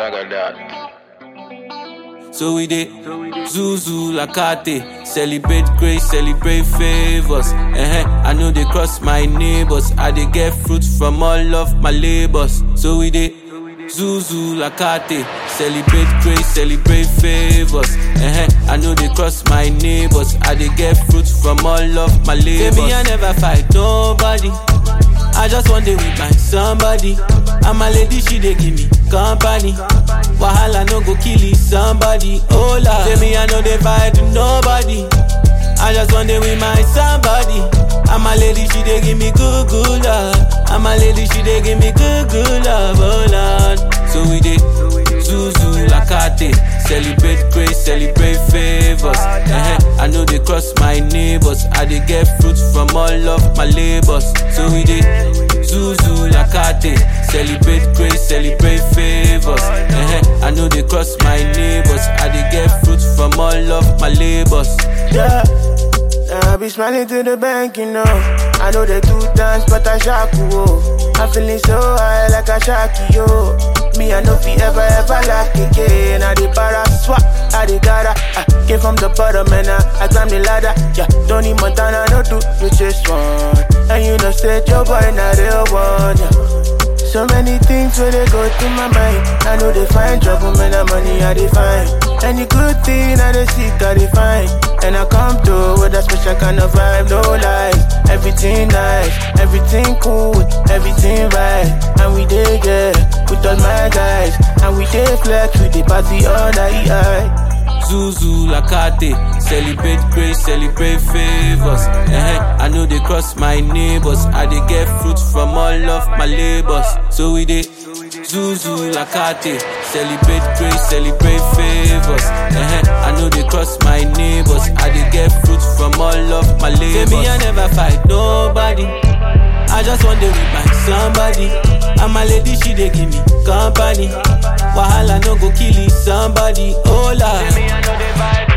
Ragadat. So we dey Zuzu Lakate, celebrate grace, celebrate favors. I know they cross my neighbors, I dey get fruits from all of my labors. So we dey Zuzu Lakate, celebrate grace, celebrate favors. I know they cross my neighbors, I dey get fruits from all of my labors. Baby, I never fight nobody, I just want to with my somebody. And my lady, she dey give me company. Wahala no go kill somebody. Oh la, say me I know they fight to nobody, I just want to with my somebody. And my lady, she dey give me good love. And my lady, she dey give me good love. Oh Lord, so we dey Zuzu Lakate, celebrate grace, celebrate favors. I know they cross my neighbors, I dey get fruits from all of my labors. So we dey Zuzu Lakate, celebrate grace, celebrate favors. I know they cross my neighbors, I dey get fruits from all of my labors. Yeah, I be smiling to the bank, you know. I know they 2 times, but I shock you. I'm feeling so high like a sharky, yo. Me, I know fi ever lack again. I dey para swap, I dey gotta. I came from the bottom and I climbed the ladder. Yeah, Tony Montana, no do you just one. And you know, said your boy not real one. Yeah. So many things where they go through my mind. I know they find trouble, man, the money I dey find. Any good thing I dey seek, I dey find. And I come through with a special kind of vibe, no lies. Everything nice, everything cool, everything right. And we dey there with all my guys. And we dey flex, we dey party all night. Zuzu Lakate, celebrate grace, celebrate favors. I know they cross my neighbors, I dey get fruits from all of my labors. So we dey Zuzu Lakate, celebrate grace, celebrate favors. I know they cross my neighbors, I dey get fruits from all of my labors. Say me I never fight nobody, I just want to with my somebody. And my lady, she dey give me company. Wahala no go kill somebody. Oh la, Say me I know they fight